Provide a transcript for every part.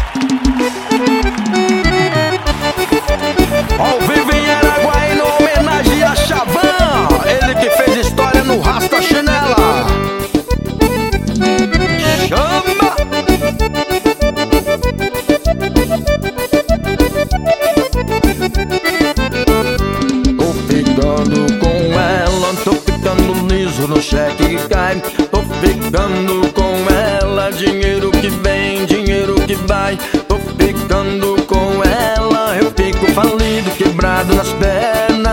Ao vivo em Araguaí, no homenagem a Chavan, ele que fez história no Rasta Chinela. Chama! Tô ficando com ela, tô ficando liso no cheque que cai. Tô ficando com ela, dinheiro que vem, dinheiro que vai. Tô ficando com ela, eu fico falido, quebrado nas pernas.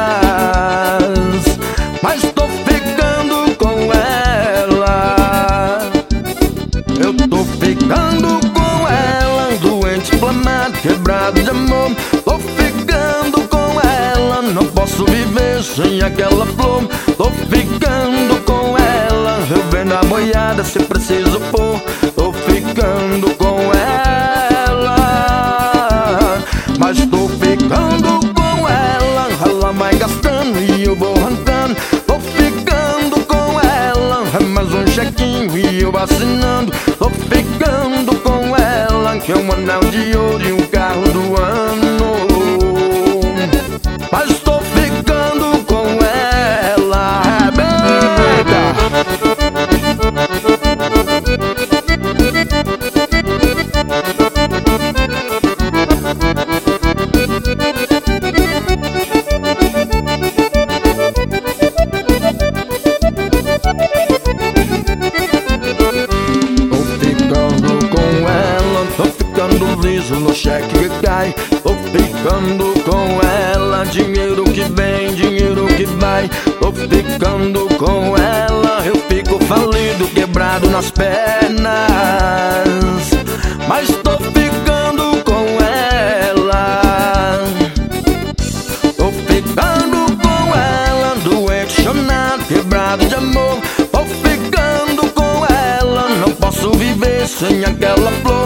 Mas tô ficando com ela, eu tô ficando com ela, doente, inflamado, quebrado de amor. Tô ficando com ela, não posso viver sem aquela flor. Tô ficando com ela, eu vendo a boiada se preciso pôr. Tô ficando com ela, mas tô ficando com ela. Ela vai gastando e eu vou arrancando. Tô ficando com ela, é mais um chequinho e eu assinando. Tô ficando com ela, que é um anel de ouro e um carro do ano. Mas tô ficando com ela, liso no cheque que cai. Tô ficando com ela, dinheiro que vem, dinheiro que vai. Tô ficando com ela, eu fico falido, quebrado nas pernas. Mas tô ficando com ela, tô ficando com ela, doente, chonado, quebrado de amor. Tô ficando com ela, não posso viver sem aquela flor.